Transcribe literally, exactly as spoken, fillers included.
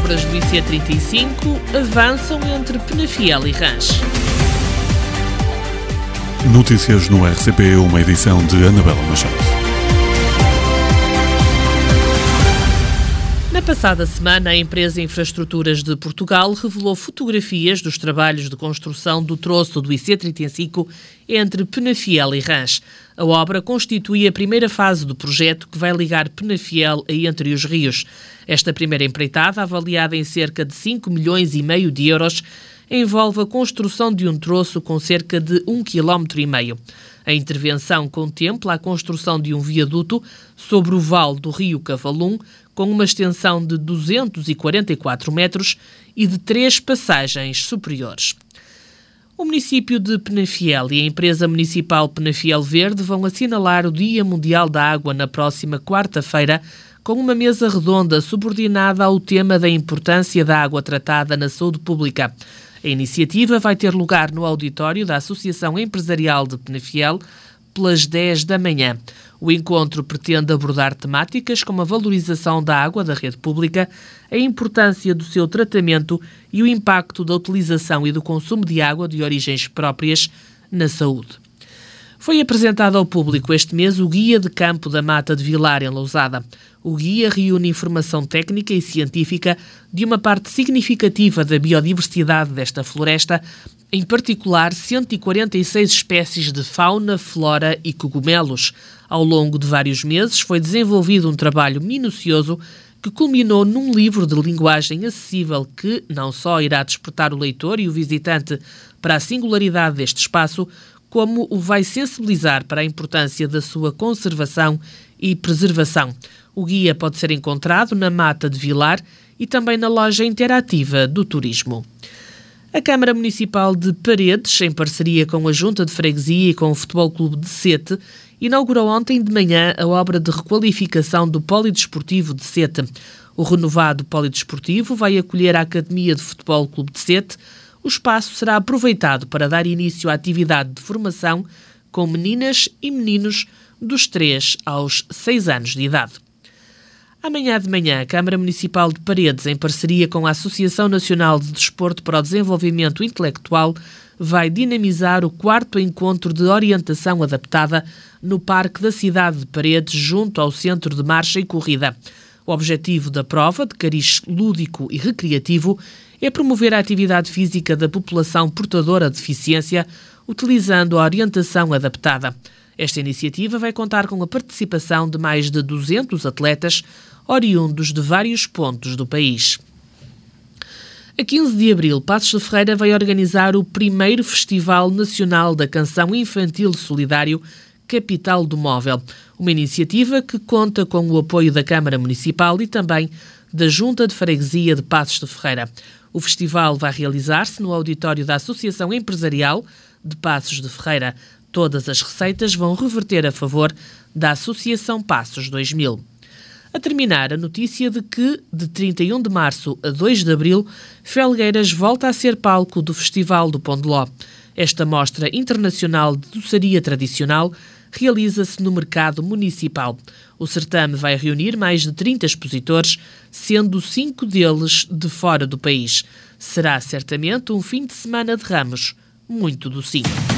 obras do I C trinta e cinco avançam entre Penafiel e Rãs. Notícias no R C P, uma edição de Anabela Machado. Na passada semana, a empresa Infraestruturas de Portugal revelou fotografias dos trabalhos de construção do troço do I C trinta e cinco entre Penafiel e Rãs. A obra constitui a primeira fase do projeto que vai ligar Penafiel a Entre os Rios. Esta primeira empreitada, avaliada em cerca de cinco milhões e meio de euros, envolve a construção de um troço com cerca de um quilómetro e meio. A intervenção contempla a construção de um viaduto sobre o vale do rio Cavalum, com uma extensão de duzentos e quarenta e quatro metros e de três passagens superiores. O município de Penafiel e a empresa municipal Penafiel Verde vão assinalar o Dia Mundial da Água na próxima quarta-feira, com uma mesa redonda subordinada ao tema da importância da água tratada na saúde pública. A iniciativa vai ter lugar no auditório da Associação Empresarial de Penafiel pelas dez da manhã. O encontro pretende abordar temáticas como a valorização da água da rede pública, a importância do seu tratamento e o impacto da utilização e do consumo de água de origens próprias na saúde. Foi apresentado ao público este mês o Guia de Campo da Mata de Vilar, em Lousada. O guia reúne informação técnica e científica de uma parte significativa da biodiversidade desta floresta, em particular cento e quarenta e seis espécies de fauna, flora e cogumelos. Ao longo de vários meses foi desenvolvido um trabalho minucioso que culminou num livro de linguagem acessível que não só irá despertar o leitor e o visitante para a singularidade deste espaço, como o vai sensibilizar para a importância da sua conservação e preservação. O guia pode ser encontrado na Mata de Vilar e também na loja interativa do turismo. A Câmara Municipal de Paredes, em parceria com a Junta de Freguesia e com o Futebol Clube de Sete, inaugurou ontem de manhã a obra de requalificação do Polidesportivo de Sete. O renovado Polidesportivo vai acolher a Academia de Futebol Clube de Sete. O espaço será aproveitado para dar início à atividade de formação com meninas e meninos dos três aos seis anos de idade. Amanhã de manhã, a Câmara Municipal de Paredes, em parceria com a Associação Nacional de Desporto para o Desenvolvimento Intelectual, vai dinamizar o quarto encontro de orientação adaptada no Parque da Cidade de Paredes, junto ao Centro de Marcha e Corrida. O objetivo da prova, de cariz lúdico e recreativo, é promover a atividade física da população portadora de deficiência, utilizando a orientação adaptada. Esta iniciativa vai contar com a participação de mais de duzentos atletas, oriundos de vários pontos do país. A quinze de abril, Paços de Ferreira vai organizar o primeiro Festival Nacional da Canção Infantil Solidário Capital do Móvel, uma iniciativa que conta com o apoio da Câmara Municipal e também da Junta de Freguesia de Paços de Ferreira. O festival vai realizar-se no auditório da Associação Empresarial de Paços de Ferreira. Todas as receitas vão reverter a favor da Associação Paços dois mil. A terminar, a notícia de que, de trinta e um de março a dois de abril, Felgueiras volta a ser palco do Festival do Pão de Ló. Esta mostra internacional de doçaria tradicional realiza-se no mercado municipal. O certame vai reunir mais de trinta expositores, sendo cinco deles de fora do país. Será certamente um fim de semana de ramos muito docinho.